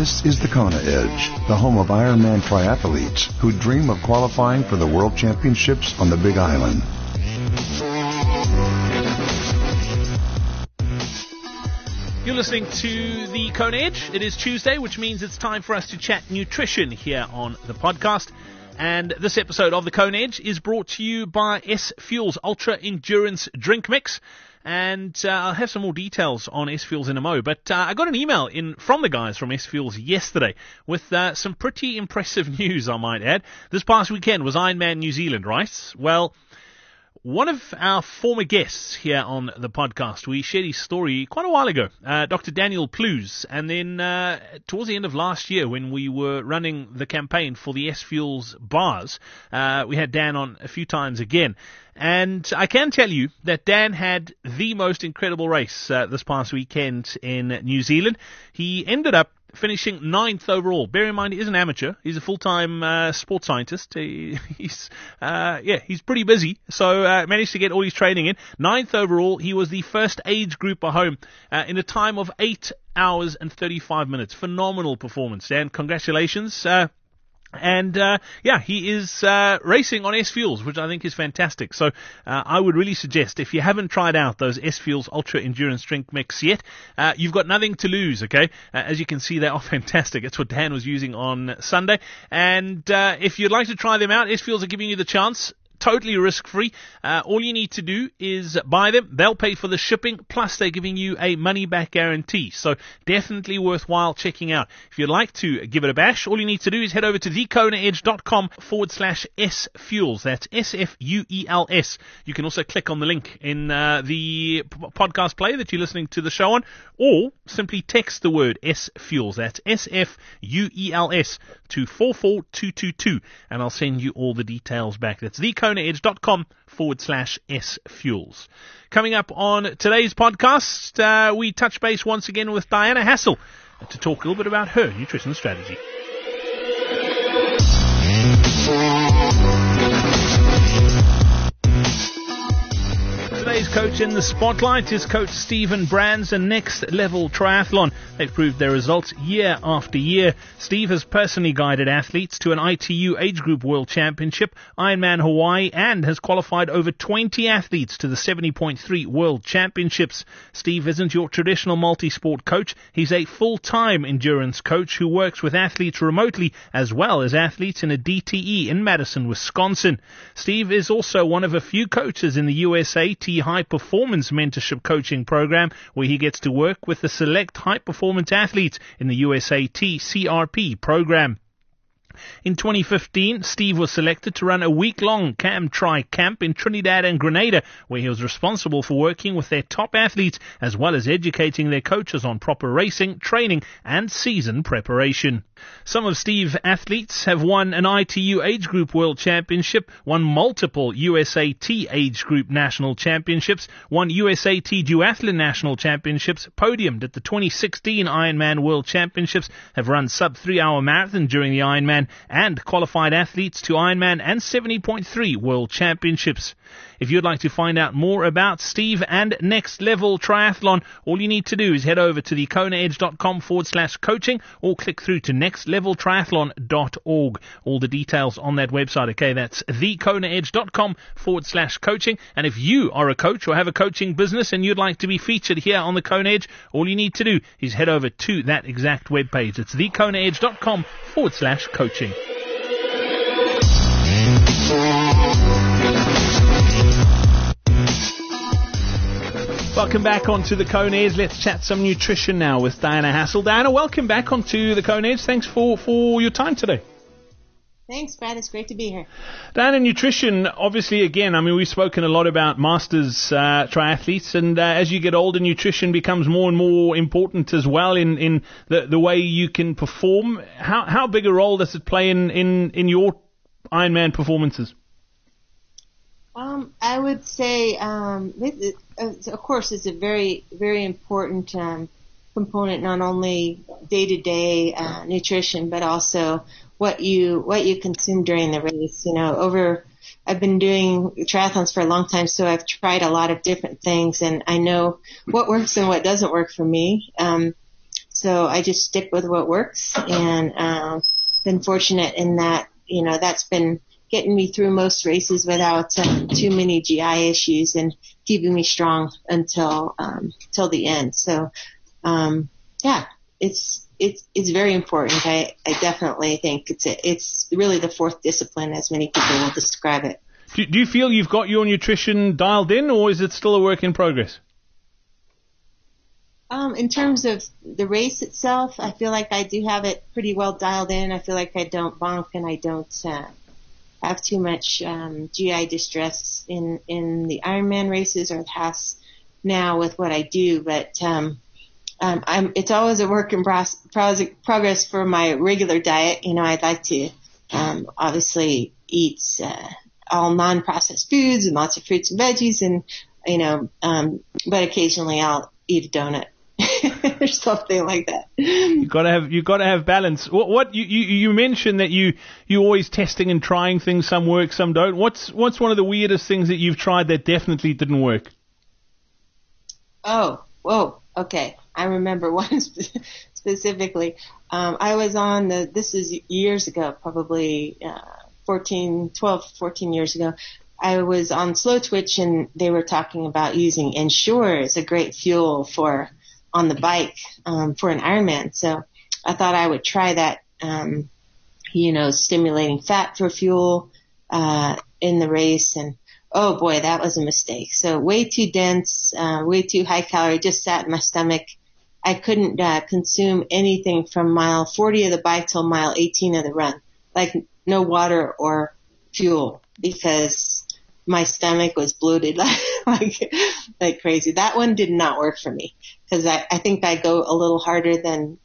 This is the Kona Edge, the home of Ironman triathletes who dream of qualifying for the World Championships on the Big Island. You're listening to the Kona Edge. It is Tuesday, which means it's time for us to chat nutrition here on the podcast. And this episode of the Kona Edge is brought to you by S Fuels Ultra Endurance Drink Mix. And I'll have some more details on S Fuels in a mo. But I got an email from the guys from S Fuels yesterday with some pretty impressive news, I might add. This past weekend was Ironman New Zealand, right? Well, one of our former guests here on the podcast, we shared his story quite a while ago, Dr. Daniel Plews. And then towards the end of last year, when we were running the campaign for the S Fuels bars, we had Dan on a few times again. And I can tell you that Dan had the most incredible race this past weekend in New Zealand. He ended up finishing 9th overall. Bear in mind, he is an amateur. He's a full-time sports scientist. He's pretty busy, so managed to get all his training in. 9th overall. He was the first age grouper home in a time of 8 hours and 35 minutes. Phenomenal performance, Dan. Congratulations. He is racing on S Fuels, which I think is fantastic. So I would really suggest, if you haven't tried out those S Fuels Ultra Endurance Drink Mix yet, you've got nothing to lose, okay? As you can see, they are fantastic. It's what Dan was using on Sunday. And if you'd like to try them out, S Fuels are giving you the chance. Totally risk-free. All you need to do is buy them. They'll pay for the shipping, plus they're giving you a money-back guarantee. So definitely worthwhile checking out. If you'd like to give it a bash, all you need to do is head over to thekonaedge.com/sfuels. That's SFUELS. You can also click on the link in the podcast player that you're listening to the show on, or simply text the word S-Fuels. That's SFUELS to 44222, and I'll send you all the details back. That's thekonaedge.com/sfuels. Coming up on today's podcast, we touch base once again with Diana Hassel to talk a little bit about her nutrition strategy. Today's coach in the spotlight is Coach Stephen Brand's Next Level Triathlon. They've proved their results year after year. Steve has personally guided athletes to an ITU Age Group World Championship, Ironman Hawaii, and has qualified over 20 athletes to the 70.3 World Championships. Steve isn't your traditional multi-sport coach. He's a full-time endurance coach who works with athletes remotely as well as athletes in a DTE in Madison, Wisconsin. Steve is also one of a few coaches in the USAT High Performance Mentorship Coaching Program, where he gets to work with the select high performance athletes in the USAT CRP program. In 2015, Steve was selected to run a week-long Cam-Tri camp in Trinidad and Grenada, where he was responsible for working with their top athletes as well as educating their coaches on proper racing, training, and season preparation. Some of Steve's athletes have won an ITU Age Group World Championship, won multiple USAT Age Group National Championships, won USAT Duathlon National Championships, podiumed at the 2016 Ironman World Championships, have run sub-3 hour marathon during the Ironman, and qualified athletes to Ironman and 70.3 World Championships. If you'd like to find out more about Steve and Next Level Triathlon, all you need to do is head over to thekonaedge.com/coaching or click through to nextleveltriathlon.org. All the details on that website, okay? That's thekonaedge.com/coaching. And if you are a coach or have a coaching business and you'd like to be featured here on the Kona Edge, all you need to do is head over to that exact webpage. It's thekonaedge.com/coaching. Welcome back onto the Kona Edge. Let's chat some nutrition now with Diana Hassel. Diana, welcome back onto the Kona Edge. Thanks for your time today. Thanks, Brad. It's great to be here. Diana, nutrition, obviously, again, I mean, we've spoken a lot about masters triathletes, and as you get older, nutrition becomes more and more important as well in the way you can perform. How big a role does it play in your Ironman performances? I would say, of course, it's a very, very important component, not only day-to-day nutrition, but also what you consume during the race. I've been doing triathlons for a long time, so I've tried a lot of different things, and I know what works and what doesn't work for me. So I just stick with what works, and been fortunate in that, that's been getting me through most races without too many GI issues and keeping me strong until till the end. So it's very important. I definitely think it's really the fourth discipline, as many people will describe it. Do you feel you've got your nutrition dialed in, or is it still a work in progress? In terms of the race itself, I feel like I do have it pretty well dialed in. I feel like I don't bonk and I don't have too much GI distress in the Ironman races or the Haas now with what I do. But it's always a work in progress for my regular diet. I'd like to obviously eat all non-processed foods and lots of fruits and veggies, and but occasionally I'll eat a donut or something like that. You got to have balance. What you mentioned that you always testing and trying things. Some work, some don't. What's one of the weirdest things that you've tried that definitely didn't work? Oh, whoa, okay. I remember one specifically. I was on this is years ago, probably 14 years ago. I was on Slow Twitch, and they were talking about using Ensure as a great fuel on the bike for an Ironman. So I thought I would try that, stimulating fat for fuel in the race. And oh boy, that was a mistake. So way too dense, way too high calorie, just sat in my stomach. I couldn't consume anything from mile 40 of the bike till mile 18 of the run, like no water or fuel, because my stomach was bloated like crazy. That one did not work for me, because I think I go a little harder than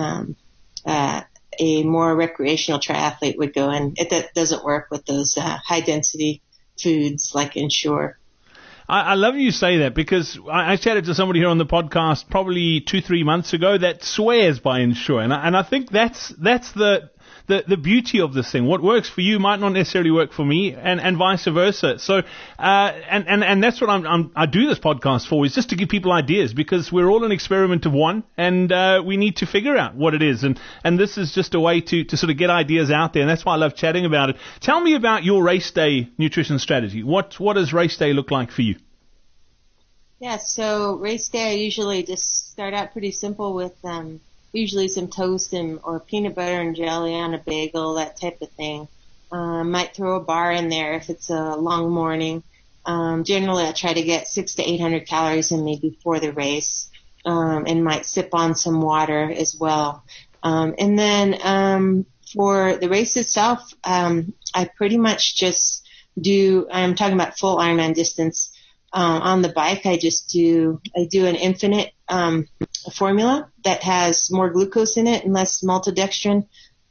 a more recreational triathlete would go, and that doesn't work with those high density foods like Ensure. I love you say that, because I chatted to somebody here on the podcast probably 2-3 months ago that swears by Ensure, and I think that's the beauty of this thing. What works for you might not necessarily work for me, and vice versa. So and that's what I do this podcast for, is just to give people ideas, because we're all an experiment of one, and we need to figure out what it is, and this is just a way to sort of get ideas out there, and that's why I love chatting about it. Tell me about your race day nutrition strategy. What does race day look like for you? Yeah, so race day I usually just start out pretty simple with usually some toast or peanut butter and jelly on a bagel, that type of thing. Might throw a bar in there if it's a long morning. Generally I try to get 600 to 800 calories in me before the race, and might sip on some water as well. And then for the race itself, I pretty much just I'm talking about full Ironman distance. On the bike, I do an infinite formula that has more glucose in it and less maltodextrin,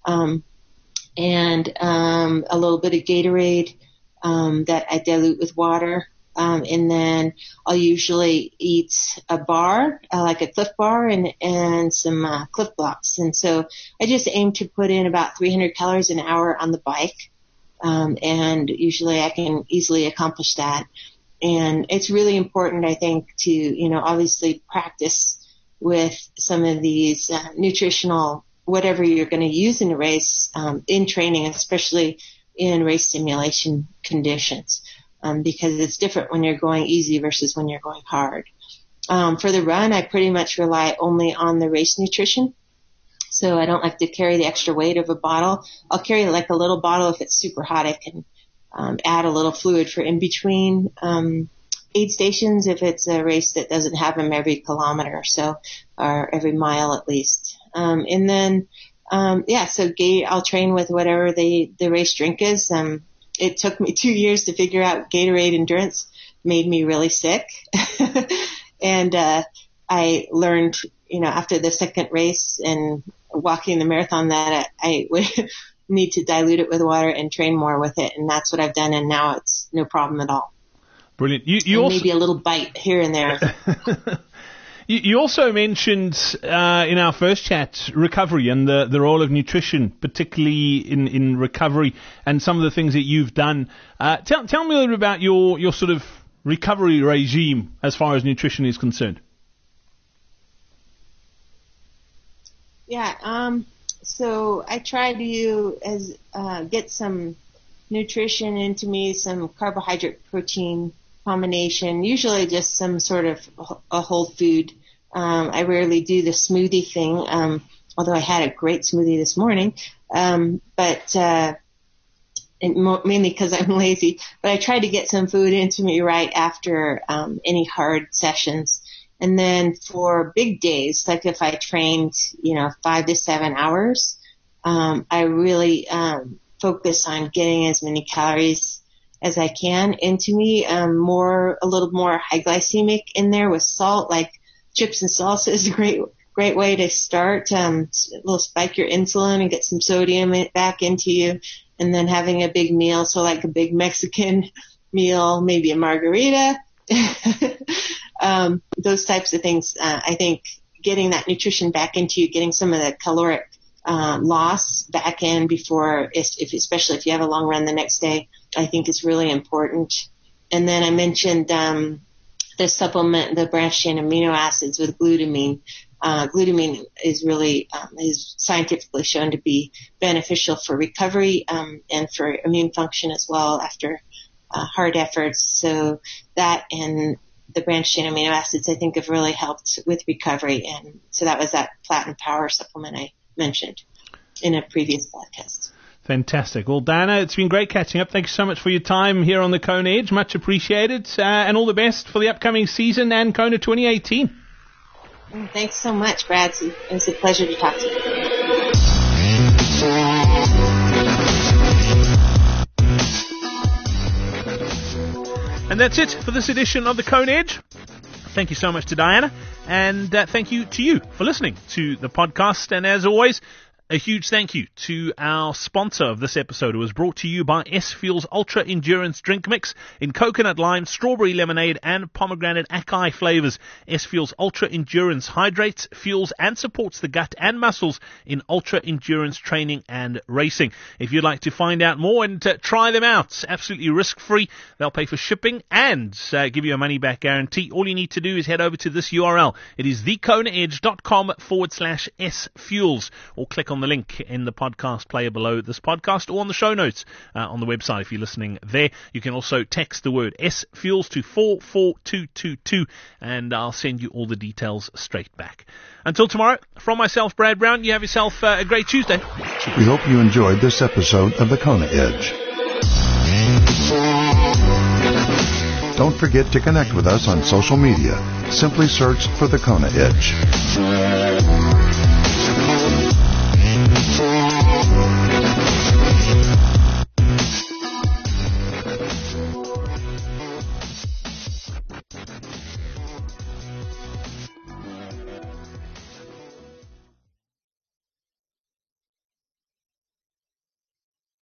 and a little bit of Gatorade that I dilute with water. And then I'll usually eat a bar, like a Clif Bar, and some Clif Blocks. And so I just aim to put in about 300 calories an hour on the bike, and usually I can easily accomplish that. And it's really important, I think, to, obviously practice with some of these nutritional, whatever you're going to use in a race, in training, especially in race simulation conditions, because it's different when you're going easy versus when you're going hard. For the run, I pretty much rely only on the race nutrition. So I don't like to carry the extra weight of a bottle. I'll carry like a little bottle if it's super hot. I can add a little fluid for in between aid stations if it's a race that doesn't have them every kilometer or so, or every mile at least. And then so I'll train with whatever the race drink is. It took me 2 years to figure out Gatorade Endurance. Made me really sick. And I learned, after the second race and walking the marathon, that I would need to dilute it with water and train more with it, and that's what I've done, and now it's no problem at all. Brilliant. You also, maybe a little bite here and there. You also mentioned in our first chat recovery and the role of nutrition, particularly in recovery, and some of the things that you've done. Tell me a little bit about your sort of recovery regime as far as nutrition is concerned. So I try to get some nutrition into me, some carbohydrate protein combination, usually just some sort of a whole food. I rarely do the smoothie thing, although I had a great smoothie this morning. Mainly because I'm lazy, but I try to get some food into me right after any hard sessions. And then for big days, like if I trained, 5 to 7 hours, I really focus on getting as many calories as I can into me, a little more high glycemic in there with salt, like chips and salsa is a great way to start. A little spike your insulin and get some sodium back into you, and then having a big meal, so like a big Mexican meal, maybe a margarita. Those types of things, I think getting that nutrition back into you, getting some of the caloric loss back in before, especially if you have a long run the next day, I think is really important. And then I mentioned the supplement, the branched chain amino acids with glutamine. Glutamine is really is scientifically shown to be beneficial for recovery and for immune function as well after hard efforts. So that and the branched chain amino acids, I think, have really helped with recovery. And so that was that Platinum Power supplement I mentioned in a previous podcast. Fantastic. Well, Diana, it's been great catching up. Thank you so much for your time here on the Kona Edge. Much appreciated. And all the best for the upcoming season and Kona 2018. Thanks so much, Brad. It was a pleasure to talk to you. And that's it for this edition of the Kona Edge. Thank you so much to Diana, and thank you to you for listening to the podcast. And as always, a huge thank you to our sponsor of this episode, who was brought to you by S-Fuels Ultra Endurance Drink Mix in coconut lime, strawberry lemonade, and pomegranate acai flavors. S-Fuels Ultra Endurance hydrates, fuels, and supports the gut and muscles in ultra endurance training and racing. If you'd like to find out more and try them out, absolutely risk-free, they'll pay for shipping and give you a money-back guarantee. All you need to do is head over to this URL. It is thekonaedge.com/S-Fuels, or click on the link in the podcast player below this podcast, or on the show notes on the website if you're listening there. You can also text the word S-Fuels to 44222, and I'll send you all the details straight back. Until tomorrow, from myself, Brad Brown, you have yourself a great Tuesday. We hope you enjoyed this episode of the Kona Edge. Don't forget to connect with us on social media. Simply search for the Kona Edge.